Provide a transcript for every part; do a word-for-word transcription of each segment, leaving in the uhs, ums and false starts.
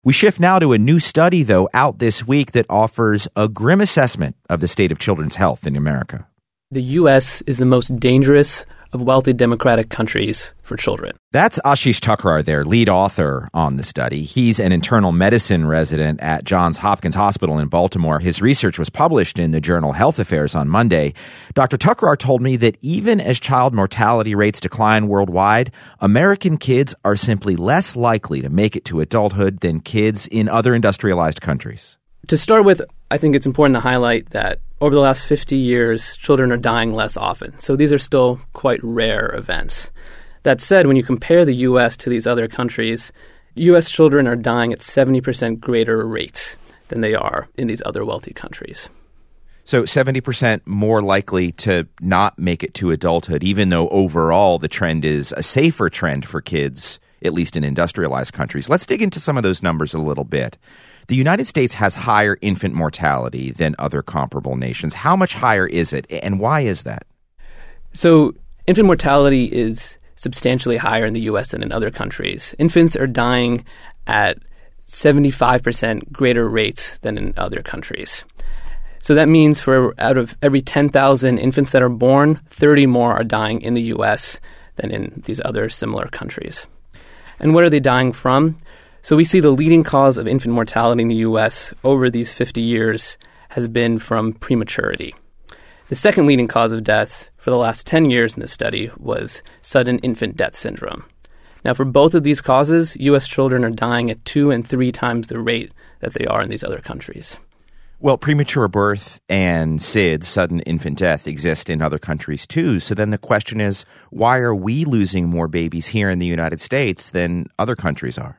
We shift now to a new study, though, out this week that offers a grim assessment of the state of children's health in America. The U S is the most dangerous of wealthy democratic countries for children. That's Ashish Thakrar, their lead author on the study. He's an internal medicine resident at Johns Hopkins Hospital in Baltimore. His research was published in the journal Health Affairs on Monday. Doctor Thakrar told me that even as child mortality rates decline worldwide, American kids are simply less likely to make it to adulthood than kids in other industrialized countries. To start with, I think it's important to highlight that over the last fifty years, children are dying less often. So these are still quite rare events. That said, when you compare the U S to these other countries, U S children are dying at seventy percent greater rates than they are in these other wealthy countries. So seventy percent more likely to not make it to adulthood, even though overall the trend is a safer trend for kids, at least in industrialized countries. Let's dig into some of those numbers a little bit. The United States has higher infant mortality than other comparable nations. How much higher is it, and why is that? So infant mortality is substantially higher in the U S than in other countries. Infants are dying at seventy-five percent greater rates than in other countries. So that means for out of every ten thousand infants that are born, thirty more are dying in the U S than in these other similar countries. And what are they dying from? So we see the leading cause of infant mortality in the U S over these fifty years has been from prematurity. The second leading cause of death for the last ten years in this study was sudden infant death syndrome. Now, for both of these causes, U S children are dying at two and three times the rate that they are in these other countries. Well, premature birth and S I D S, sudden infant death, exist in other countries too. So then the question is, why are we losing more babies here in the United States than other countries are?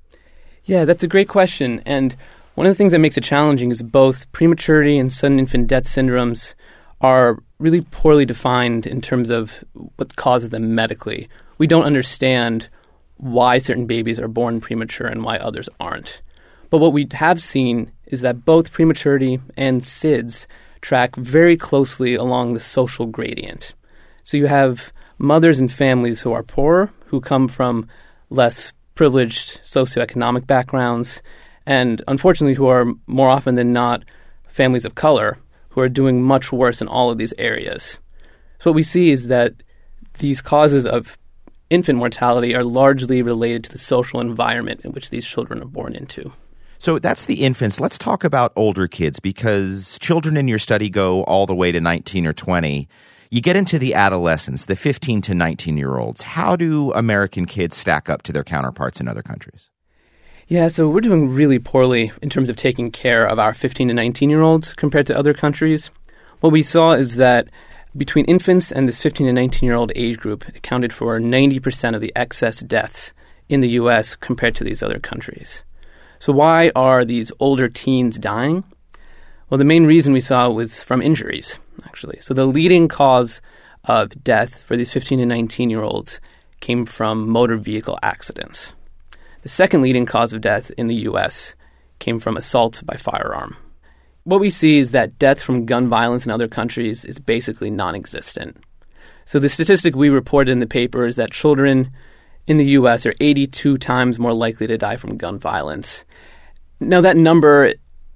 Yeah, that's a great question. And one of the things that makes it challenging is both prematurity and sudden infant death syndromes are really poorly defined in terms of what causes them medically. We don't understand why certain babies are born premature and why others aren't. But what we have seen is that both prematurity and S I D S track very closely along the social gradient. So you have mothers and families who are poorer, who come from less privileged socioeconomic backgrounds, and unfortunately who are more often than not families of color who are doing much worse in all of these areas. So what we see is that these causes of infant mortality are largely related to the social environment in which these children are born into. So that's the infants. Let's talk about older kids, because children in your study go all the way to nineteen or twenty. You get into the adolescents, the fifteen to nineteen-year-olds. How do American kids stack up to their counterparts in other countries? Yeah, so we're doing really poorly in terms of taking care of our fifteen to nineteen-year-olds compared to other countries. What we saw is that between infants and this fifteen to nineteen-year-old age group accounted for ninety percent of the excess deaths in the U S compared to these other countries. So why are these older teens dying? Well, the main reason we saw was from injuries, actually. So the leading cause of death for these fifteen to nineteen-year-olds came from motor vehicle accidents. The second leading cause of death in the U S came from assault by firearm. What we see is that death from gun violence in other countries is basically non-existent. So the statistic we reported in the paper is that children in the U S are eighty-two times more likely to die from gun violence. Now, that number,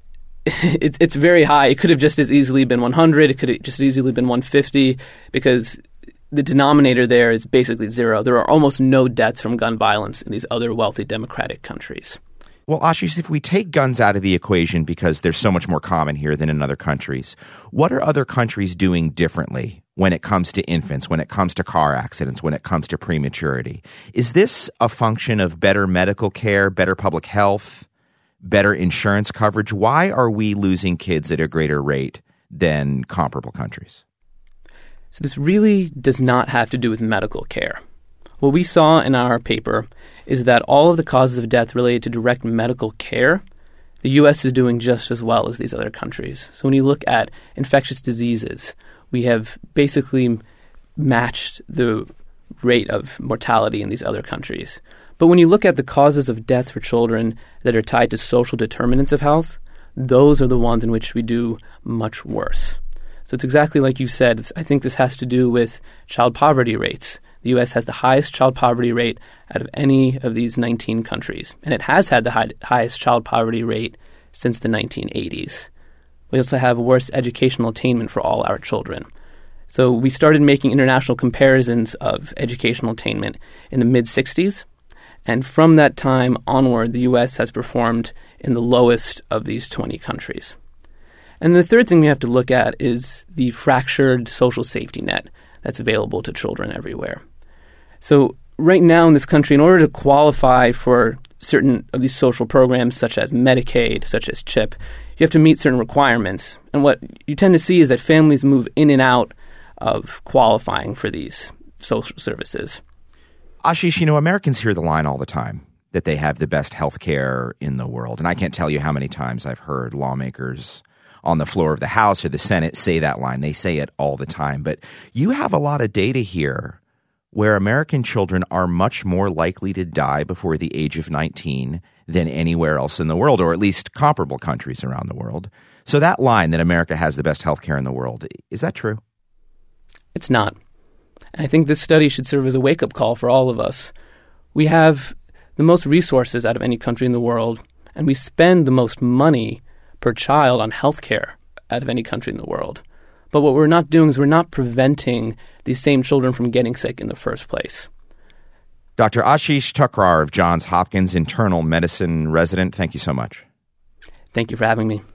it, it's very high. It could have just as easily been one hundred. It could have just as easily been one hundred fifty, because the denominator there is basically zero. There are almost no deaths from gun violence in these other wealthy democratic countries. Well, Ashish, if we take guns out of the equation because they're so much more common here than in other countries, what are other countries doing differently when it comes to infants, when it comes to car accidents, when it comes to prematurity? Is this a function of better medical care, better public health, better insurance coverage? Why are we losing kids at a greater rate than comparable countries? So this really does not have to do with medical care. What we saw in our paper is that all of the causes of death related to direct medical care, the U S is doing just as well as these other countries. So when you look at infectious diseases, we have basically matched the rate of mortality in these other countries. But when you look at the causes of death for children that are tied to social determinants of health, those are the ones in which we do much worse. So it's exactly like you said. I think this has to do with child poverty rates. the U S has the highest child poverty rate out of any of these nineteen countries, and it has had the high, highest child poverty rate since the nineteen eighties. We also have worse educational attainment for all our children. So we started making international comparisons of educational attainment in the mid-sixties, and from that time onward, the U S has performed in the lowest of these twenty countries. And the third thing we have to look at is the fractured social safety net that's available to children everywhere. So right now in this country, in order to qualify for certain of these social programs, such as Medicaid, such as CHIP, you have to meet certain requirements. And what you tend to see is that families move in and out of qualifying for these social services. Ashish, you know, Americans hear the line all the time that they have the best health care in the world. And I can't tell you how many times I've heard lawmakers on the floor of the House or the Senate say that line. They say it all the time. But you have a lot of data here where American children are much more likely to die before the age of nineteen than anywhere else in the world, or at least comparable countries around the world. So that line that America has the best health care in the world, is that true? It's not. And I think this study should serve as a wake-up call for all of us. We have the most resources out of any country in the world, and we spend the most money per child on health care out of any country in the world. But what we're not doing is we're not preventing these same children from getting sick in the first place. Doctor Ashish Thakrar of Johns Hopkins Internal Medicine resident, thank you so much. Thank you for having me.